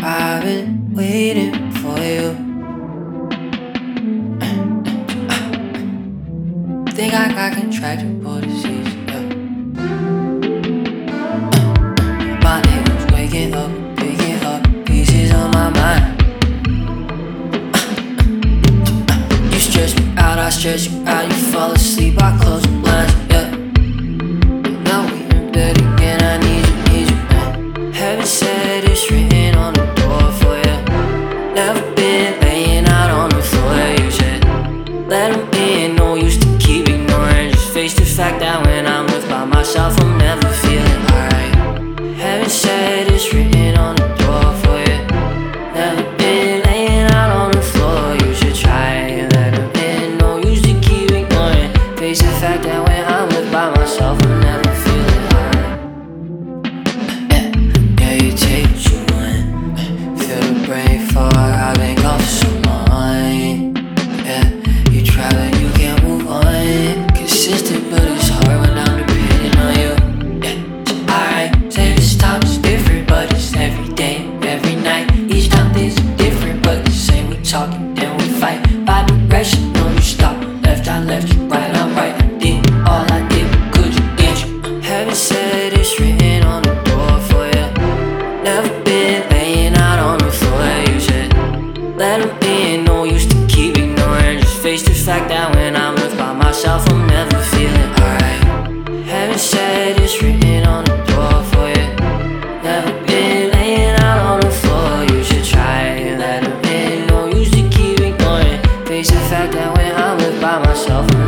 I've been waiting for you. Think I got contractable disease, yeah. My niggas waking up, picking up pieces on my mind. You stress me out, I stress you out. You fall asleep, I close the blinds, yeah. Now we in bed again, I need you, Heaven said it's written on the door for you. Never been laying out on the floor, you said. Let him in, no use to keep ignoring. Just face the fact that when I'm with by myself, I'm never feeling alright. Heaven said it's written on the door for you. Never been laying out on the floor, you should try. Let him in, no use to keep ignoring. Face the fact that when I'm with by myself, I'm never feeling alright. Yeah, you take what you want. Feel the brain fog, I've been gone for so long. Yeah, you try but you can't move on. Consistent but it's hard when I'm depending on you. Yeah, so alright, say this time is different, but it's every day, every night. Each time things are different, but the same. We talking, then we fight. By direction, no you stop. Left, I left you, right, I'm right. I did all I did, but could you get you? Heaven said it's written on the door for you. Never been laying out on the floor, you said. Let him in, no use to keep ignoring. Just face the fact that when I'm with by myself, I'm never feeling alright. Heaven said it's written on the door for you. Never been laying out on the floor, you should try. Let him in, no use to keep ignoring. Face the fact that when I'm with by myself, I'm